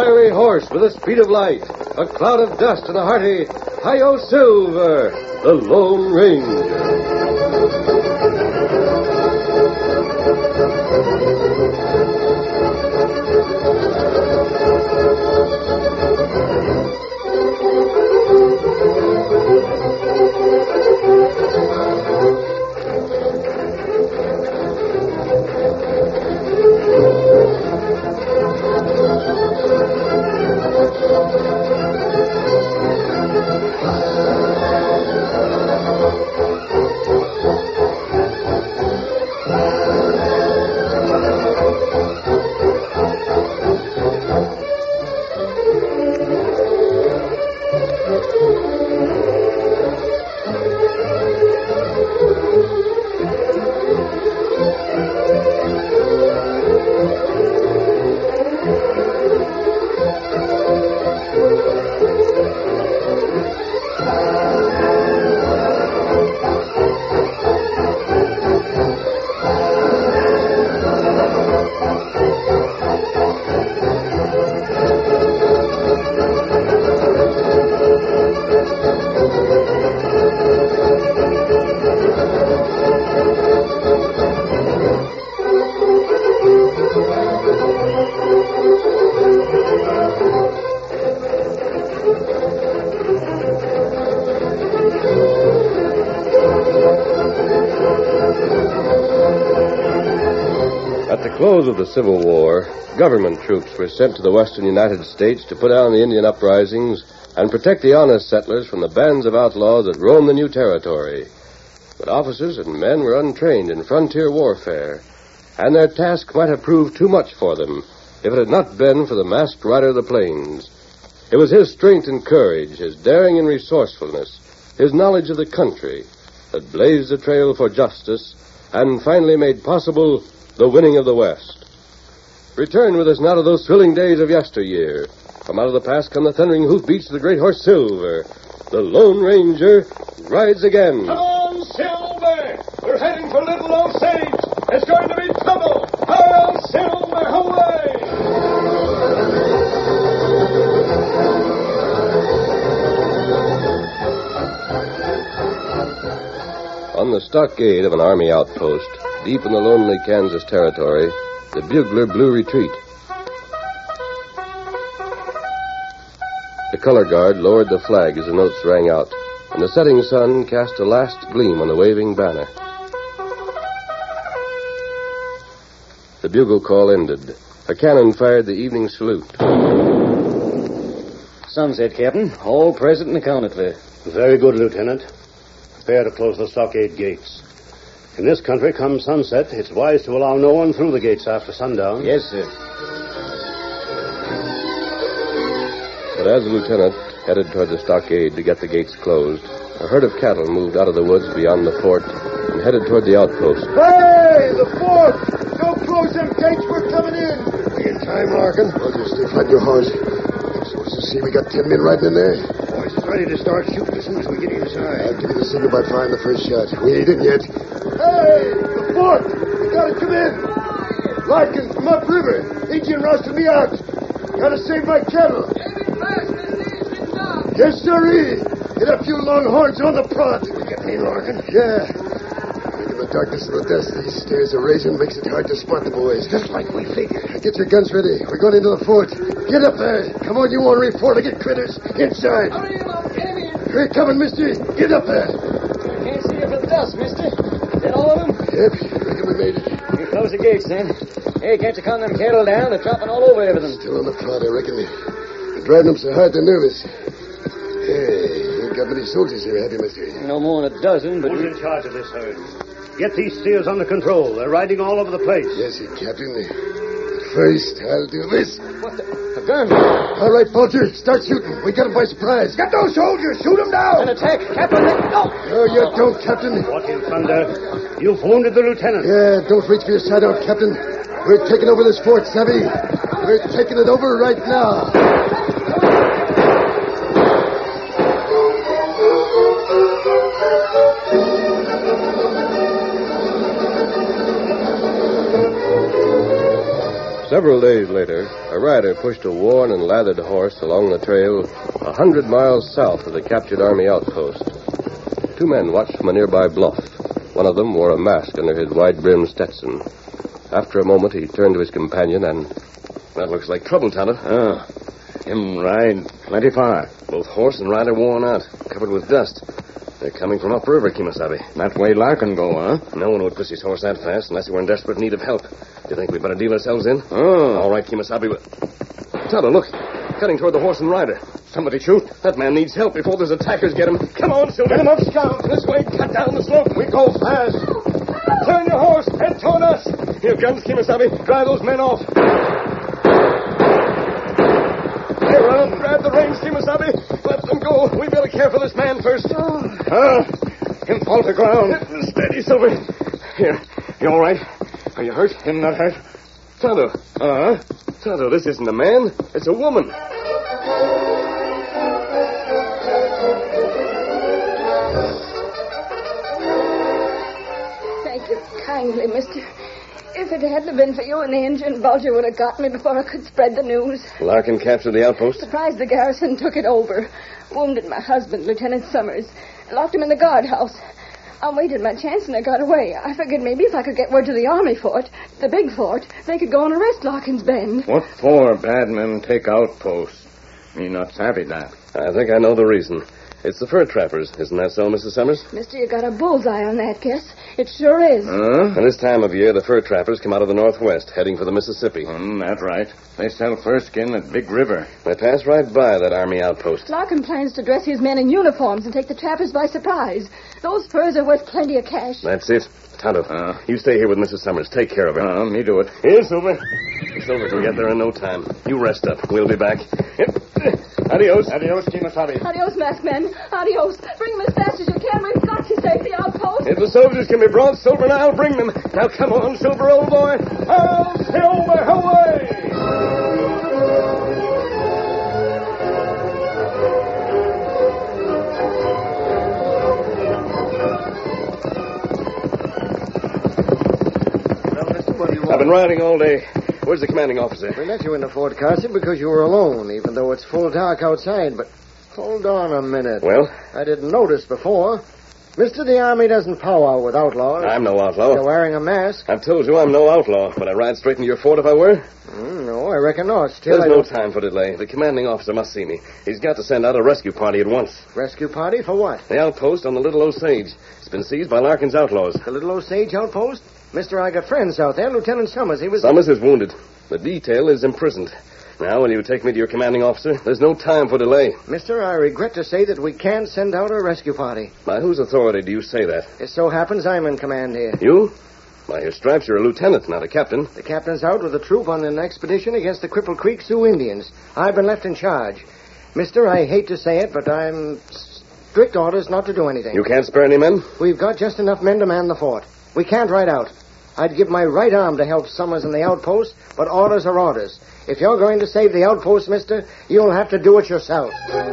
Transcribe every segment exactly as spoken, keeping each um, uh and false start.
fiery horse with the speed of light, a cloud of dust, and a hearty Hi-Yo Silver, the Lone Ranger. At the close of the Civil War, government troops were sent to the western United States to put down the Indian uprisings and protect the honest settlers from the bands of outlaws that roamed the new territory. But officers and men were untrained in frontier warfare, and their task might have proved too much for them if it had not been for the masked rider of the plains. It was his strength and courage, his daring and resourcefulness, his knowledge of the country that blazed the trail for justice and finally made possible the winning of the West. Return with us now to those thrilling days of yesteryear. From out of the past come the thundering hoofbeats of the great horse Silver. The Lone Ranger rides again. Come on, Silver! We're heading for Little Osage. There's going to be trouble. Hurry, Silver, away! On the stockade of an army outpost, deep in the lonely Kansas territory, the bugler blew retreat. The color guard lowered the flag as the notes rang out, and the setting sun cast a last gleam on the waving banner. The bugle call ended. A cannon fired the evening salute. Sunset, Captain. All present and accounted for. Very good, Lieutenant. Prepare to close the stockade gates. In this country, come sunset, it's wise to allow no one through the gates after sundown. Yes, sir. But as the lieutenant headed toward the stockade to get the gates closed, a herd of cattle moved out of the woods beyond the fort and headed toward the outpost. Hey, the fort! Don't close them gates, we're coming in! We in time, Larkin. Roger, stay flat your horse. I'm supposed to see we got ten men riding in there. Boys is ready to start shooting as soon as we get inside. I'll give you the signal by firing the first shot. We ain't in yet. Hey, the fort! We gotta come in! Larkin, from upriver. Indian rousted me out. Gotta save my cattle. Yes, sirree. Get up, you longhorns, on the prod. We getting in, Larkin? Yeah. In the darkness of the dust, these stairs are raising makes it hard to spot the boys. Just like we figured. Get your guns ready. We're going into the fort. Get up there. Come on, you ornery four-legged critters. Inside. Hurry along, get him in. Here coming, mister. Get up there. Can't see you for the dust, mister. Is that all of them? Yep, reckon we made it. You close the gates, then. Hey, can't you calm them cattle down? They're dropping all over everything. Still on the prod, I reckon. They're driving them so hard they're nervous. Hey, ain't got many soldiers here, have you, mister? No more than a dozen, but... Who's in charge of this herd? Get these steers under control. They're riding all over the place. Yes, sir, Captain. But first, I'll do this. What the... A gun? All right, Bolger, start shooting. We got them by surprise. Get those soldiers. Shoot them down. An attack. Captain, let go. No, you don't, Captain. What in thunder? You've wounded the lieutenant. Yeah, don't reach for your side out, Captain. We're taking over this fort, savvy. We're taking it over right now. Several days later, a rider pushed a worn and lathered horse along the trail a hundred miles south of the captured Army outpost. Two men watched from a nearby bluff. One of them wore a mask under his wide-brimmed Stetson. After a moment, he turned to his companion and... That looks like trouble, Tonto. Ah, him ride plenty far. Both horse and rider worn out, covered with dust. They're coming from upriver, Kimasabi. That way Larkin go, huh? No one would push his horse that fast unless he were in desperate need of help. Do you think we'd better deal ourselves in? Oh. All right, Kimasabi. But... Tonto, look. Cutting toward the horse and rider. Somebody shoot. That man needs help before those attackers get him. Come on, Silver. Get him up, Scout. This way. Cut down the slope. We go fast. Turn your horse. Head toward us. Here, guns, Kimasabi. Drive those men off. Hey, run. Grab the reins, Kimasabi. Let them go. We better care for this man first. Ah, him fall to ground. Steady, Silver. Here. You all right? Are you hurt? Him not hurt. Tonto. Uh-huh. Tonto, this isn't a man. It's a woman. Thank you kindly, mister. If it hadn't been for you and the engine, Bulger would have got me before I could spread the news. Larkin captured the outpost? Surprised the garrison took it over. Wounded my husband, Lieutenant Summers. Locked him in the guardhouse. I waited my chance and I got away. I figured maybe if I could get word to the army fort, the big fort, they could go and arrest Larkin's Bend. What for bad men take outposts? Me not savvy that. I think I know the reason. It's the fur trappers. Isn't that so, Missus Summers? Mister, you got a bullseye on that guess. It sure is. Huh? And this time of year, the fur trappers come out of the northwest, heading for the Mississippi. Mm, that's right. They sell fur skin at Big River. They pass right by that army outpost. Larkin plans to dress his men in uniforms and take the trappers by surprise. Those furs are worth plenty of cash. That's it. Tonto, Uh. you stay here with Missus Summers. Take care of her. Uh, me do it. Here, Silver. Silver can get there in no time. You rest up. We'll be back. Yep. Adios. Adios, Kimasabi. Adios, masked men. Adios. Bring them as fast as you can. We've got to save the outpost. If the soldiers can be brought, Silver and I'll bring them. Now, come on, Silver, old boy. I'll Silver, away! I've been riding all day. Where's the commanding officer? We let you into Fort Carson because you were alone, even though it's full dark outside. But hold on a minute. Well? I didn't notice before. Mister, the Army doesn't powwow with outlaws. I'm no outlaw. You're wearing a mask. I've told you I'm no outlaw. Would I ride straight into your fort if I were? Mm, no, I reckon not. Still, There's I no don't... time for delay. The commanding officer must see me. He's got to send out a rescue party at once. Rescue party for what? The outpost on the Little Osage. It's been seized by Larkin's outlaws. The Little Osage outpost? Mister, I got friends out there. Lieutenant Summers, he was... Summers is wounded. The detail is imprisoned. Now, will you take me to your commanding officer? There's no time for delay. Mister, I regret to say that we can't send out a rescue party. By whose authority do you say that? It so happens I'm in command here. You? By your stripes, you're a lieutenant, not a captain. The captain's out with a troop on an expedition against the Cripple Creek Sioux Indians. I've been left in charge. Mister, I hate to say it, but I'm strict orders not to do anything. You can't spare any men? We've got just enough men to man the fort. We can't ride out. I'd give my right arm to help Summers in the outpost, but orders are orders. If you're going to save the outpost, mister, you'll have to do it yourself.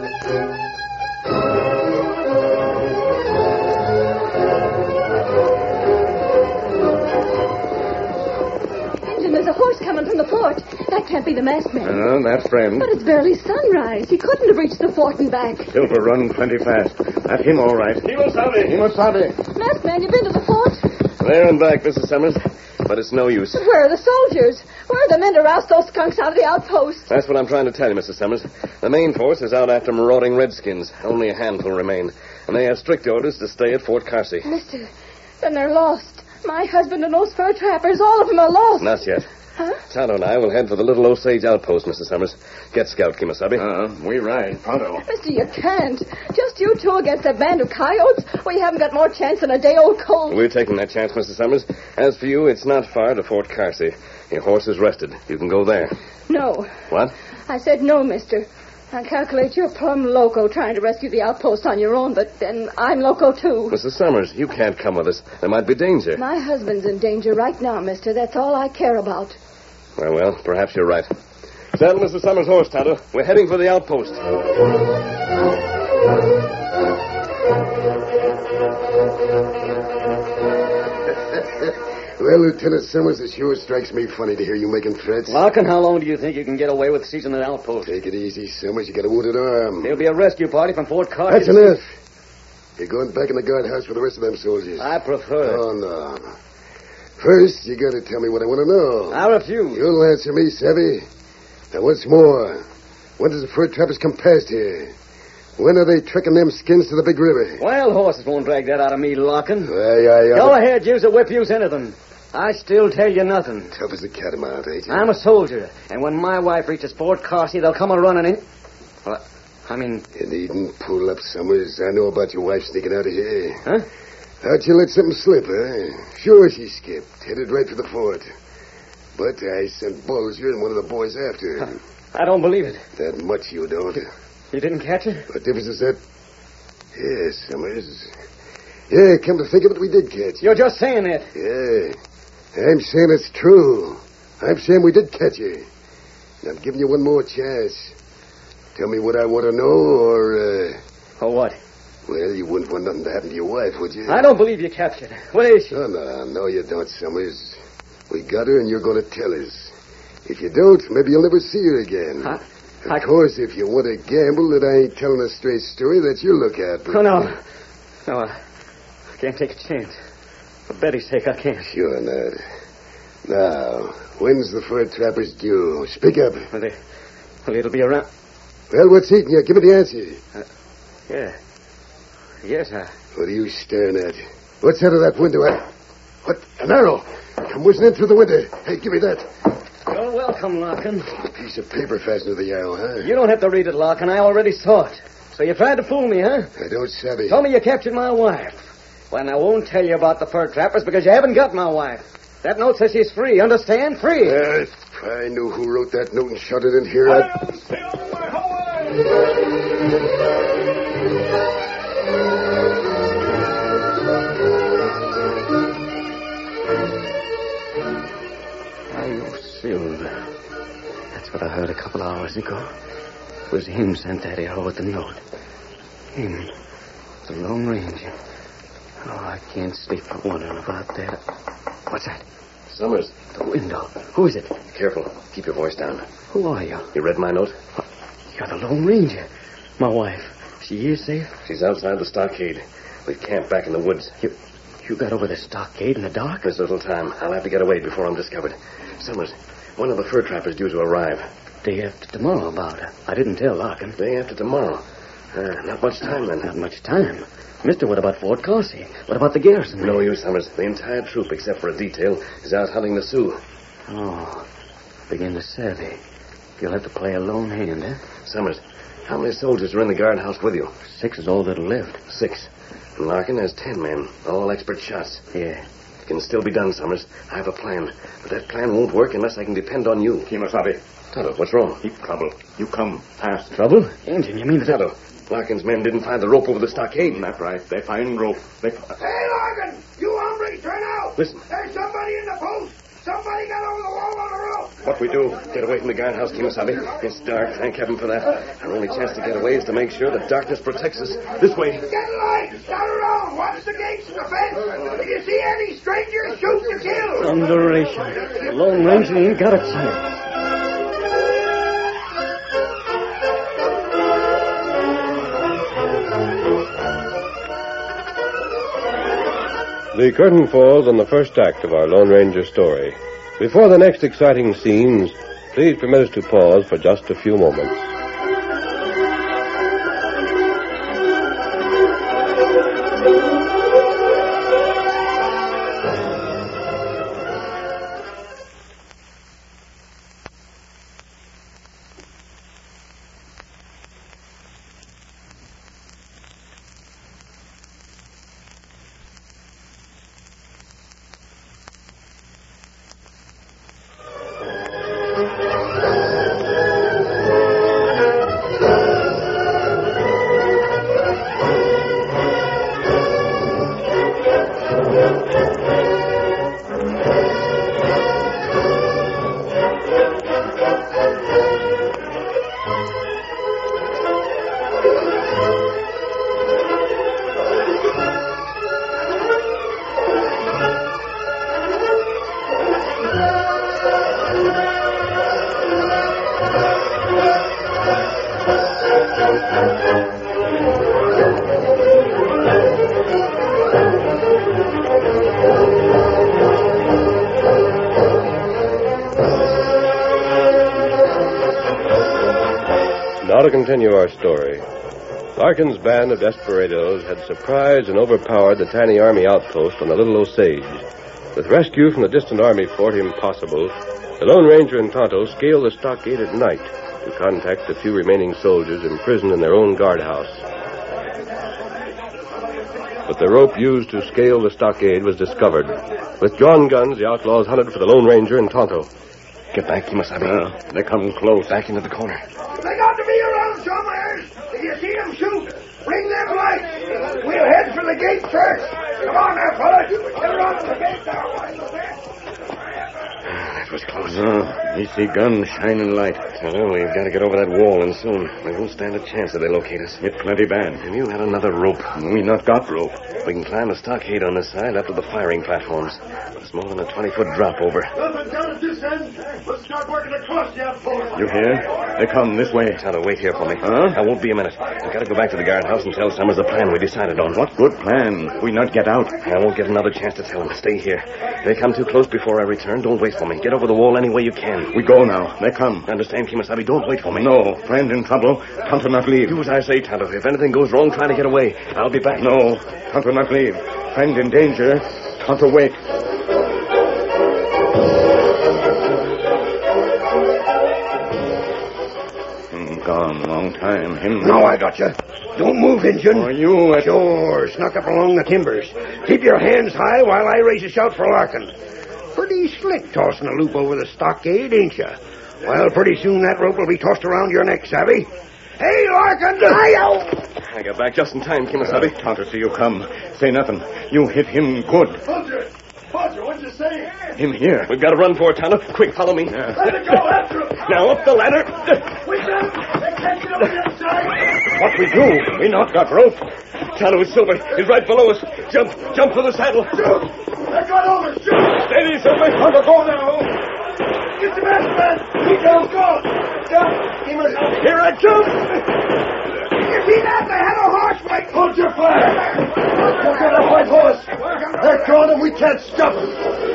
Engine, there's a horse coming from the fort. That can't be the masked man. Uh, that's friend. But it's barely sunrise. He couldn't have reached the fort and back. Silver run plenty fast. That's him all right. Kimasabi! Kimasabi. Masked man, you've been to the fort? There and back, Missus Summers. But it's no use. But where are the soldiers? Where are the men to roust those skunks out of the outpost? That's what I'm trying to tell you, Missus Summers. The main force is out after marauding redskins. Only a handful remain. And they have strict orders to stay at Fort Carsey. Mister, then they're lost. My husband and those fur trappers, all of them are lost. Not yet. Huh? Tonto and I will head for the Little Osage outpost, Missus Summers. Get Scout, Kimasabi. Uh, we ride pronto. Mister, you can't. Just you two against a band of coyotes? We haven't got more chance than a day-old colt. We're taking that chance, Missus Summers. As for you, it's not far to Fort Carsey. Your horse is rested. You can go there. No. What? I said no, mister. I calculate you're plumb loco trying to rescue the outpost on your own, but then I'm loco, too. Missus Summers, you can't come with us. There might be danger. My husband's in danger right now, mister. That's all I care about. Well, well, perhaps you're right. Saddle Missus Summers' horse, Tonto. We're heading for the outpost. Well, Lieutenant Summers, it sure strikes me funny to hear you making threats. Larkin, how long do you think you can get away with seizing an outpost? Take it easy, Summers. You got a wounded arm. There'll be a rescue party from Fort Carter. That's enough. You're going back in the guardhouse with the rest of them soldiers. I prefer it. Oh, no. First, you got to tell me what I want to know. I refuse. You'll answer me, Savvy. Now, once more, when does the fur trappers come past here? When are they trekking them skins to the big river? Wild horses won't drag that out of me, Larkin. Aye, aye, aye. Go ahead, use a whip, use anything. I still tell you nothing. Tough as a catamount, ain't you? I'm a soldier, and when my wife reaches Fort Carsey, they'll come a-running in. Well, I mean... You needn't pull up, Summers. I know about your wife sneaking out of here. Huh? How'd you let something slip, huh? Sure she skipped. Headed right for the fort. But I sent Bulger and one of the boys after her. I don't believe it. That much you don't. You didn't catch her? What difference is that? Yes, Summers. Yeah, come to think of it, we did catch her. You're just saying it. Yeah. I'm saying it's true. I'm saying we did catch her. And I'm giving you one more chance. Tell me what I want to know, or, uh... Or what? Well, you wouldn't want nothing to happen to your wife, would you? I don't believe you captured her. Where is she? Oh, no, no, you don't, Summers. We got her, and you're going to tell us. If you don't, maybe you'll never see her again. Huh? Of I... course, if you want to gamble that I ain't telling a straight story, that's your lookout. But... Oh, no. No, I can't take a chance. For Betty's sake, I can't. Sure not. Now, when's the fur trappers due? Speak up. Well, they, well, it'll be around... Well, what's eating you? Give me the answer. Uh, yeah. Yes, I... What are you staring at? What's out of that window? I... What? An arrow. Come whizzing in through the window. Hey, give me that. You're welcome, Larkin. A piece of paper fastened to the arrow, huh? You don't have to read it, Larkin. I already saw it. So you tried to fool me, huh? I don't savvy. Told me you captured my wife. Well, I won't tell you about the fur trappers because you haven't got my wife. That note says she's free. Understand? Free. Uh, if I knew who wrote that note and shot it in here, I'd... Stay away! Silver. That's what I heard a couple hours ago. It was him sent that arrow with the note. Him. The Lone Ranger. Oh, I can't sleep for wondering about that. What's that? Summers. The window. Who is it? Careful. Keep your voice down. Who are you? You read my note? You're the Lone Ranger. My wife. She is safe? She's outside the stockade. We've camped back in the woods. You you got over the stockade in the dark? There's little time. I'll have to get away before I'm discovered. Summers, when are the fur trappers due to arrive? Day after tomorrow, about it. I didn't tell Larkin. Day after tomorrow. Uh, not much time, then. Not much time. Mister, what about Fort Carsey? What about the garrison? No use, Summers. The entire troop, except for a detail, is out hunting the Sioux. Oh, begin to savvy. You'll have to play a lone hand, eh? Summers, how many soldiers are in the guardhouse with you? Six is all that'll left. Six. And Larkin has ten men, all expert shots. Yeah. It can still be done, Summers. I have a plan. But that plan won't work unless I can depend on you. Kemosabe. Tonto, what's wrong? Deep trouble. You come fast. Trouble? Injun, you mean that... Tonto, Larkin's men didn't find the rope over the stockade. That's right. They find rope. They... Hey, Larkin! You hombres, turn out! Listen. There's somebody in the post! Somebody got over the wall on the roof! What we do? Get away from the guardhouse, Kemosabe. It's dark. Thank heaven for that. Our only chance to get away is to make sure that darkness protects us. This way. Get light! Scout around! Watch the gates and the fence! If you see any strangers, shoot to kill! Thunderation. The Lone Ranger ain't got a chance. The curtain falls on the first act of our Lone Ranger story. Before the next exciting scenes, please permit us to pause for just a few moments. Now to continue our story. Larkin's band of desperados had surprised and overpowered the tiny army outpost on the Little Osage. With rescue from the distant army fort impossible, the Lone Ranger and Tonto scaled the stockade at night to contact the few remaining soldiers imprisoned in their own guardhouse. But the rope used to scale the stockade was discovered. With drawn guns, the outlaws hunted for the Lone Ranger and Tonto. Get back, Kimasabi. Uh, they come close. Back into the corner. They got to be around somewhere. If you see them shoot, bring them lights. We'll head for the gate first. Come on now, fellas. Get around to the gate now. That was close. Uh, you see guns shining light. Well, we've got to get over that wall, and soon. We won't stand a chance if they locate us. It plenty bad. And you had another rope. We not got rope. We can climb the stockade on this side up to the firing platforms. It's more than a twenty-foot drop over. Nothing down at this end. Let's start working across the outpost. You hear? They come this way. Tonto, wait here for me. Huh? I won't be a minute. I've got to go back to the guardhouse and tell Summers the plan we decided on. What good plan? We not get out. I won't get another chance to tell him. Stay here. If they come too close before I return, don't wait for me. Get over the wall any way you can. We go now. They come. Understand, Kimasabi? Don't wait for me. No. Friend in trouble. Tonto not leave. Do as I say, Tonto. If anything goes wrong, try to get away. I'll be back. No. Tonto not leave. Friend in danger. Tonto wait. Him gone long time. Him. Now I got you. Don't move, Injun. Oh, you at... Sure, snuck up along the timbers. Keep your hands high while I raise a shout for Larkin. Pretty slick tossing a loop over the stockade, ain't you? Well, pretty soon that rope will be tossed around your neck, savvy? Hey, Larkin! Hi-yo! I got back just in time, Kimasabi. Uh, Tonto see you come. Say nothing. You hit him good. Podger! Podger, what'd you say? Him here. We've got to run for it, Tonto. Quick, follow me. Yeah. Let it go after him! Now up the ladder. Wait up! They can't get over the other side! What we do? We not got rope. Tonto is Silver. He's right below us. Jump, jump for the saddle. Shoot! They got over! Shoot! Steady, Silver. Tonto, go now. Get the mask, man! Keep down, go! Jump! He must... Here I jump. You see that? They had a horse fight! Hold your fire! Look at that white horse! They're throwing him. We can't stop him.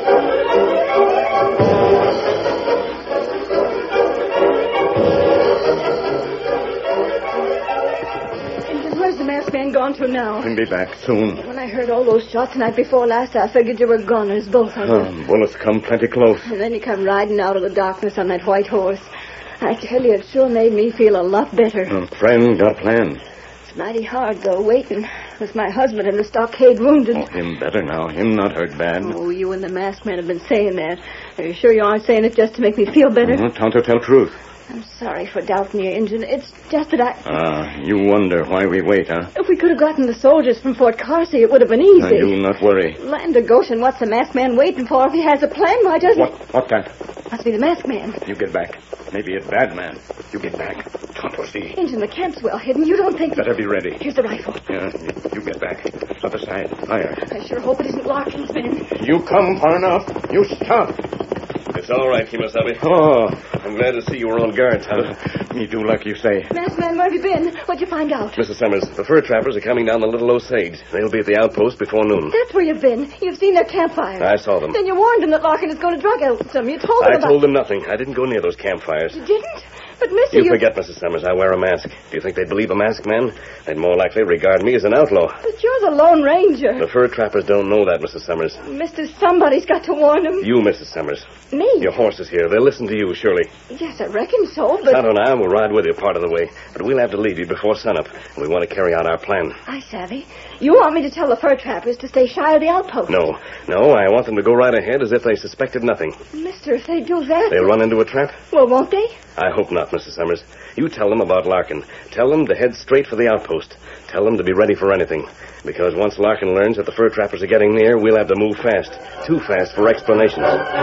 Where's the masked man gone to now? He'll be back soon. When I heard all those shots the night before last, I figured you were goners, both of them. Oh, bullets come plenty close. And then you come riding out of the darkness on that white horse. I tell you, it sure made me feel a lot better. Oh, friend got plan. It's mighty hard, though, waiting with my husband in the stockade wounded. Oh, him better now. Him not hurt bad. Oh, you and the masked man have been saying that. Are you sure you aren't saying it just to make me feel better? Uh-huh. Tonto tell truth. I'm sorry for doubting you, Injun. It's just that I... Ah, you wonder why we wait, huh? If we could have gotten the soldiers from Fort Carsey, it would have been easy. Now, you not worry. Land of Goshen, what's the masked man waiting for? If he has a plan, why doesn't What? What that? he... Must be the masked man. You get back. Maybe a bad man. You get back. Tonto see. Injun, the camp's well hidden. You don't think... Better be ready. Here's the rifle. Yeah, you, you get back. Other side. Fire. I sure hope it isn't Larkin's men. You come far enough. You stop. It's all right, Kimasabi. Oh, I'm glad to see you were on guard, Tonto. me do like you say. Masked man, where have you been? What'd you find out? Missus Summers, the fur trappers are coming down the Little Osage. They'll be at the outpost before noon. That's where you've been. You've seen their campfires. I saw them. Then you warned them that Larkin is going to drug out some. You told them I about... told them nothing. I didn't go near those campfires. You didn't? But, mister, You you... forget, Missus Summers. I wear a mask. Do you think they'd believe a masked man? They'd more likely regard me as an outlaw. But you're the Lone Ranger. The fur trappers don't know that, Missus Summers. Mister, somebody's got to warn them. You, Missus Summers. Me? Your horse is here. They'll listen to you, surely. Yes, I reckon so, but... Tonto and I will ride with you part of the way, but we'll have to leave you before sunup. We want to carry out our plan. I savvy. You want me to tell the fur trappers to stay shy of the outpost? No, no, I want them to go right ahead as if they suspected nothing. Mister, if they do that... They'll run into a trap? Well, won't they? I hope not, Missus Summers. You tell them about Larkin. Tell them to head straight for the outpost. Tell them to be ready for anything. Because once Larkin learns that the fur trappers are getting near, we'll have to move fast. Too fast for explanations.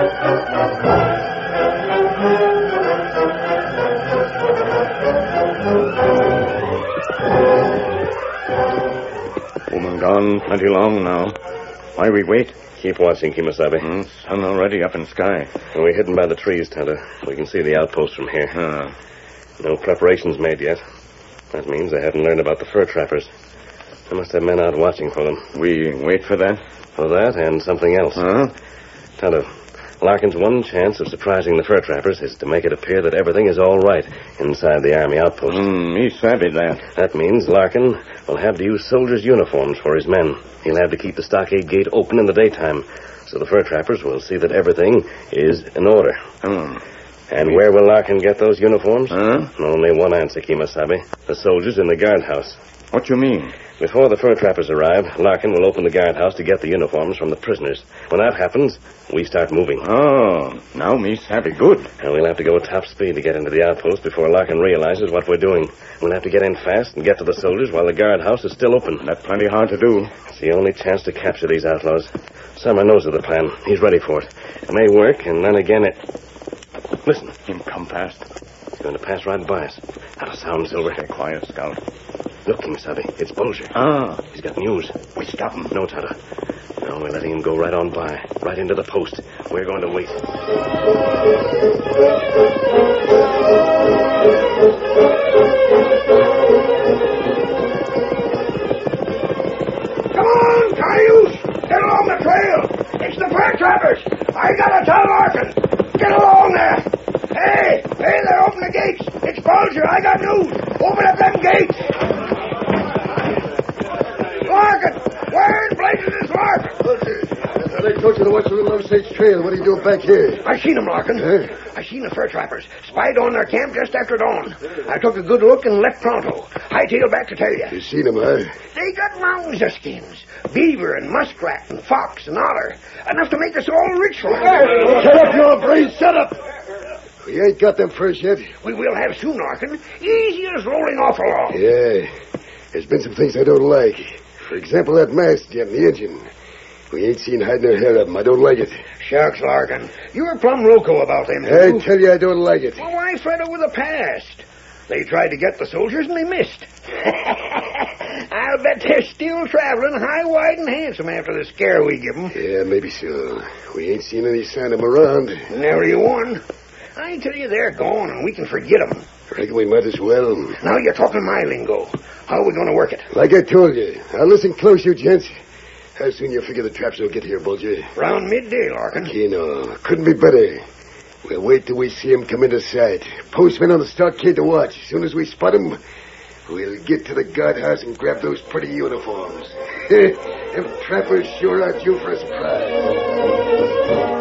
Woman gone plenty long now. Why we wait? Keep watching, Kimasabi. Hmm, sun already up in sky. We're hidden by the trees, Tonto. We can see the outpost from here. Ah. No preparations made yet. That means they haven't learned about the fur trappers. They must have men out watching for them. We wait for that? For that and something else. Huh? Tonto, Larkin's one chance of surprising the fur trappers is to make it appear that everything is all right inside the Army outpost. Mm, me savvy that. That means Larkin will have to use soldiers' uniforms for his men. He'll have to keep the stockade gate open in the daytime, so the fur trappers will see that everything is in order. Hmm. And where will Larkin get those uniforms? Huh? Only one answer, Kemosabe. The soldiers in the guardhouse. What you mean? Before the fur trappers arrive, Larkin will open the guardhouse to get the uniforms from the prisoners. When that happens, we start moving. Oh, now me savvy good. And we'll have to go at top speed to get into the outpost before Larkin realizes what we're doing. We'll have to get in fast and get to the soldiers while the guardhouse is still open. That's plenty hard to do. It's the only chance to capture these outlaws. Summer knows of the plan. He's ready for it. It may work, and then again it... Listen. Him come fast. He's going to pass right by us. Not a sound, Silver. Stay quiet, Scout. Look, Kemosabe. It's Bulger. Ah. He's got news. We stop him. No, Tonto. No, we're letting him go right on by. Right into the post. We're going to wait. Come on, Cayuse! Get along the trail! It's the fur trappers! I gotta tell Larkin! Get along there! Hey! Hey there, open the gates! It's Bulger! I got news! Open up them gates! Larkin! Where in blazes is Larkin? Bulger, I thought I told you to watch the little Osage Trail. What are you doing back here? I seen them, Larkin. Huh? I seen the fur trappers. Spied on their camp just after dawn. I took a good look and left pronto. Hightailed back to tell you. You seen them, huh? They got mountains of skins. Beaver and muskrat and fox and otter. Enough to make us all rich for it. Shut up, you brain! Shut up! We ain't got them furs yet. We will have soon, Larkin. Easy as rolling off a log. Yeah. There's been some things I don't like. For example, that masked gent and the engine. We ain't seen hide nor hair of them. I don't like it. Shucks, Larkin. You were plumb loco about them, I too. tell you I don't like it. Well, why fret over the past? They tried to get the soldiers and they missed. I'll bet they're still traveling high, wide, and handsome after the scare we give them. Yeah, maybe so. We ain't seen any sign of them around. Never you won. I tell you, they're gone and we can forget them. Reckon we might as well. Now you're talking my lingo. How are we going to work it? Like I told you. Now listen close, you gents. How soon you figure the traps will get here, Bulger? Around midday, Larkin. You know, couldn't be better. We'll wait till we see him come into sight. Postmen on the stockade to watch. As soon as we spot him, we'll get to the guardhouse and grab those pretty uniforms. Them trappers sure are due for a surprise.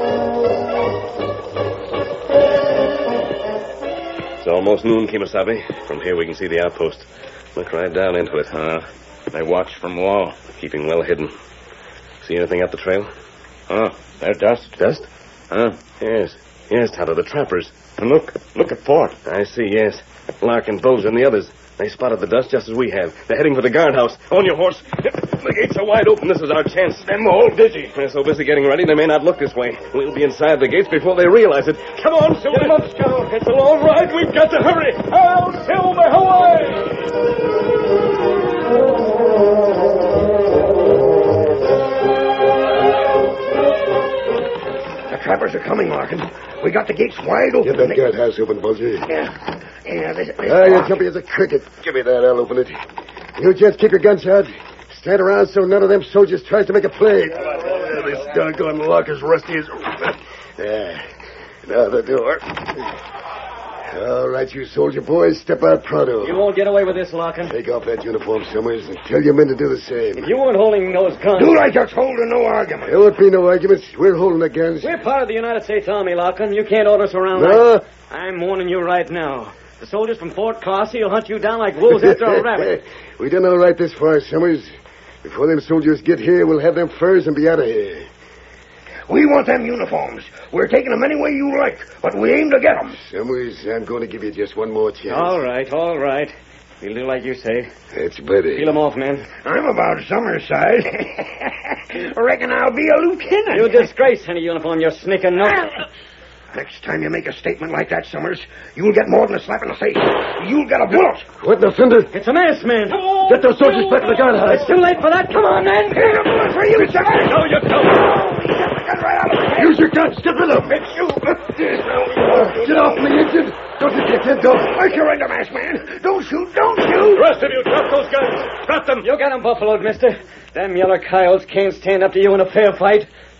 It's almost noon, Kemosabe. From here we can see the outpost. Look right down into it. Uh, they watch from wall. Keeping well hidden. See anything up the trail? Oh, they're dust. Dust? Huh? Yes. Yes, Tonto, the trappers. And look, look at Fort. I see, yes. Larkin, Bulger, and the others. They spotted the dust just as we have. They're heading for the guardhouse. On your horse. The gates are wide open. This is our chance. Them all busy. They're so busy getting ready, they may not look this way. We'll be inside the gates before they realize it. Come on, Silver. Get them up, Scout. It's a long ride. We've got to hurry. Hail, Silver, The trappers are coming, Larkin. We got the gates wide open. Get that guardhouse open, Bulger. Yeah. Yeah, this... this Ah, you're jumpy as a cricket. Give me that. I'll open it. You gents keep your guns out. Stand around so none of them soldiers tries to make a play. Oh, this doggone lock is rusty as... There. Now the door. All right, you soldier boys, step out pronto. You won't get away with this, Larkin. Take off that uniform, Summers, and tell your men to do the same. If you weren't holding those guns... Do like you're holding no argument. There won't be no arguments. We're holding the guns. We're part of the United States Army, Larkin. You can't order us around No. like... I'm warning you right now. The soldiers from Fort Clarcy will hunt you down like wolves after a rabbit. We done all right this far, Summers. Before them soldiers get here, we'll have them furs and be out of here. We want them uniforms. We're taking them any way you like, but we aim to get them. Summers, I'm going to give you just one more chance. All right, all right. We'll do like you say. That's better. Peel them off, men. I'm about Summers' size. Reckon I'll be a lieutenant. You disgrace any uniform, you sneaking nut. Next time you make a statement like that, Summers, you'll get more than a slap in the face. You'll get a bullet. What in the thunder? It's a masked man. Get those soldiers back to the guardhouse. It's too late for that. Come on, men. Here's a bullet for you, Summers. No, you don't. Get the gun right out of my head. Use your guns. Get rid of them. It's you. Get off me, engine. Don't you get that dog. I surrender, masked man. Don't shoot. Don't shoot. The rest of you, drop those guns. Drop them. You got 'em buffaloed, mister. Them yeller coyotes can't stand up to you in a fair fight.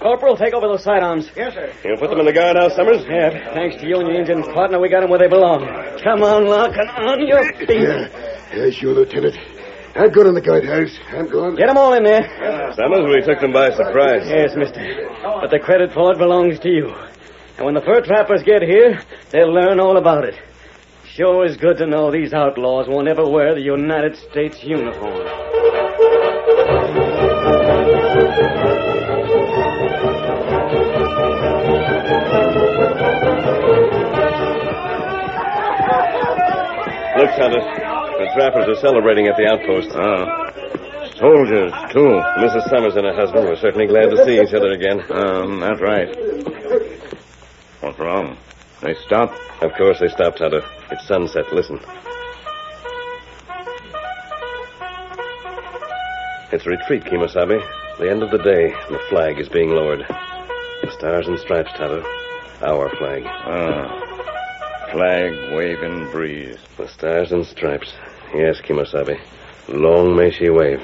Corporal, take over those sidearms. Yes, sir. You put them in the guardhouse, Summers? Yeah, thanks to you and your Indian partner, we got them where they belong. Come on, Larkin, on your feet. Yeah, yeah sure, Lieutenant. I'm good in the guardhouse. I'm going. Get them all in there. Summers, we took them by surprise. Yes, mister. But the credit for it belongs to you. And when the fur trappers get here, they'll learn all about it. Sure is good to know these outlaws won't ever wear the United States uniform. Look, Tonto. The trappers are celebrating at the outpost. Ah. Soldiers, too. Missus Summers and her husband were certainly glad to see each other again. Um, that's right. What's wrong? They stopped? Of course they stopped, Tonto. It's sunset. Listen. It's retreat, Kemosabe. The end of the day. The flag is being lowered. The stars and stripes, Tonto. Our flag. Ah. Flag waving breeze. The stars and stripes. Yes, Kemosabe. Long may she wave.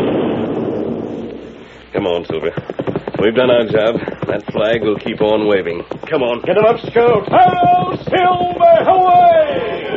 Come on, Silver. We've done our job. That flag will keep on waving. Come on. Get them up, Scout. Hello, Silver, away!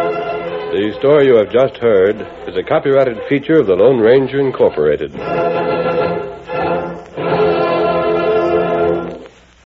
The story you have just heard is a copyrighted feature of the Lone Ranger Incorporated.